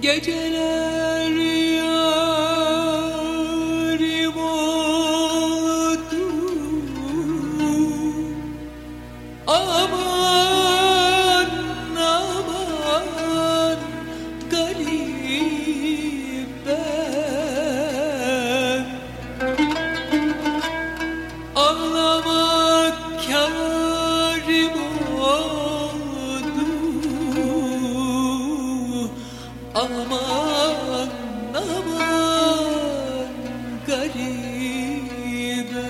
Geceler yarim oldu. Aman aman garip ben. Ağlamak kârim oldu. Aman aman garibe.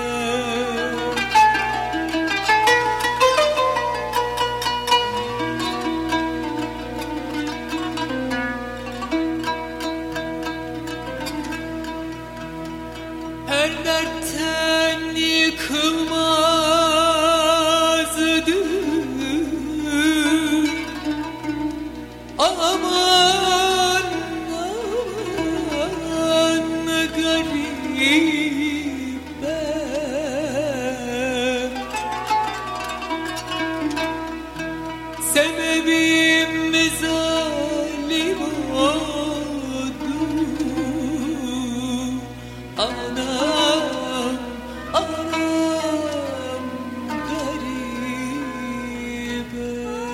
Her dertten yıkılmaz düğün. Aman aman garibe. Sebebim zalim oldu. Anam anam garibe.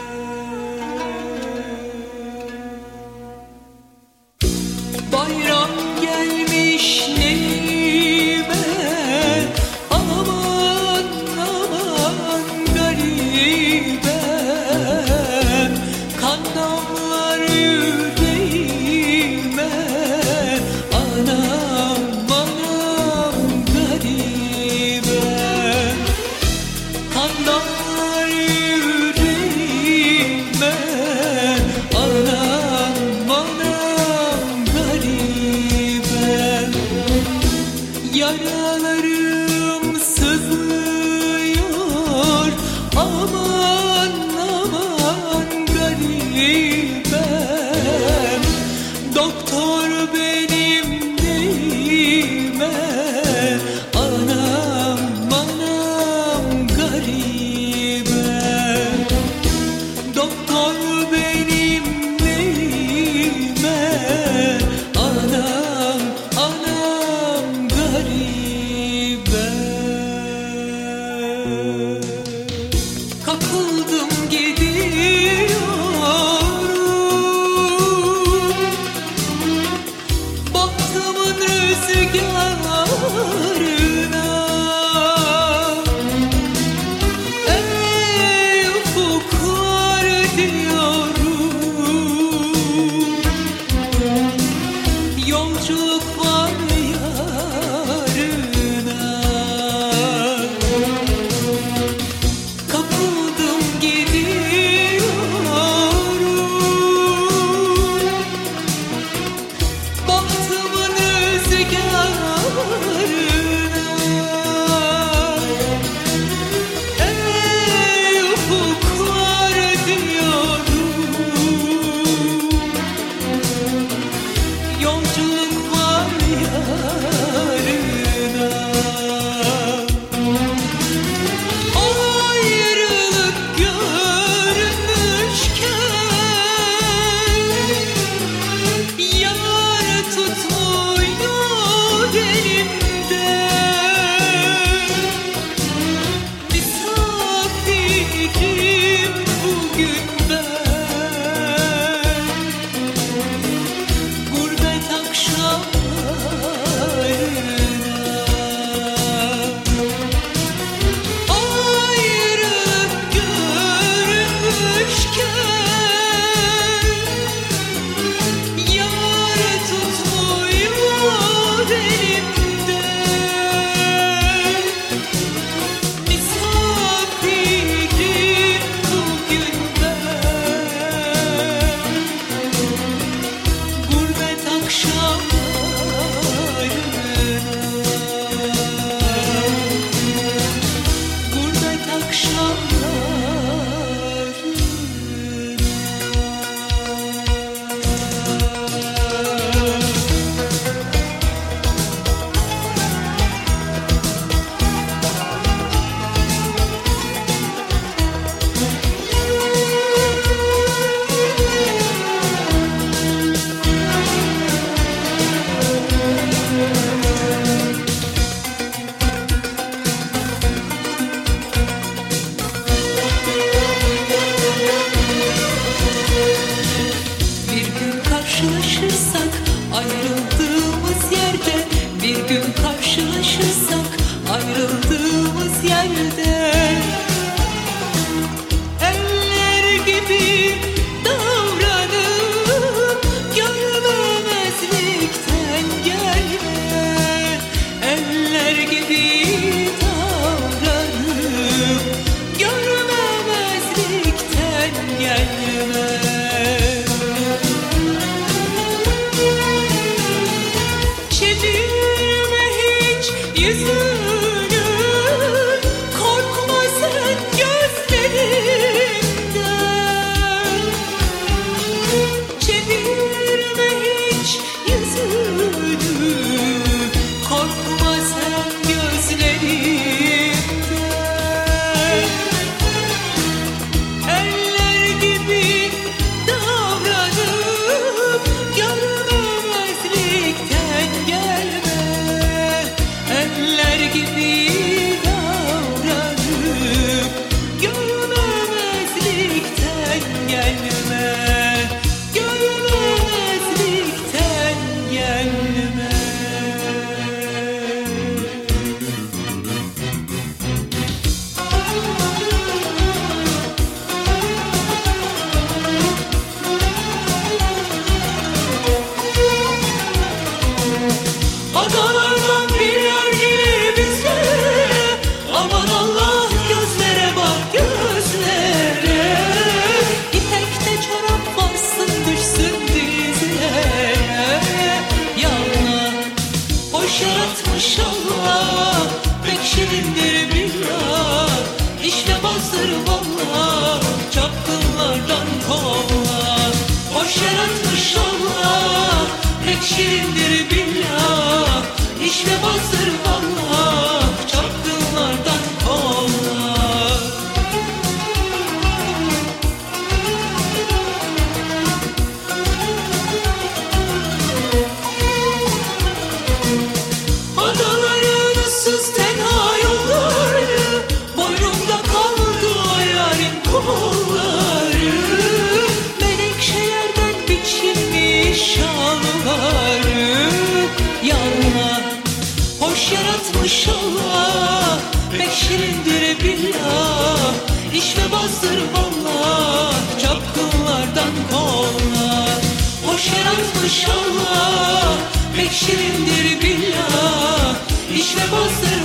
Bayram gelmiş neyime. Aman aman garibe. Kan damlar yüreğime. Anam anam garibe. Kan damlar yüreğime. Anam anam garibe. Yaralarım sızlıyor. Aman aman garibe. Doktor benim neyime. Anam anam garibe. Doktor benim neyime. Anam anam garibe. Kapıldım gidiyorum. Bahtımın rüzgarına. Ey ufuklar diyorum. Yolculuk var yarına. Kapıldım gidiyorum. Bahtımın rüzgarına. yüzünü, korkma sen gözlerinden. Çevirme hiç yüzünü, korkma sen gözlerinden. Eller gibi davranıp görmemezlikten gelme. Eller gibi davranıp görmemezlikten gelme. Görmemezlikten gelme. Adalardan bir yer gelir bize. Aman Allah, gözlere bak, gözlere. İpekte çorap varsın, düşsün dizlere. Yallah, hoş yaratmış Allah, pek şirindir billah. İşlemezdir vallah, çapkınlardan kolla. Hoş yaratmış Allah, pek şirindir billah. İşlemezdir vallah, çapkınlardan kolla. Adaların ıssız tenha yolları, boynumda kaldı o yarın kolları. Menekşelerden biçilmiş şalvarı. Yallah, hoş yaratmış Allah, pek şirindir billah. İşlemezdir vallah, çapkınlardan kolla. Hoş yaratmış Allah, pek şirindir billah. İşlemezdir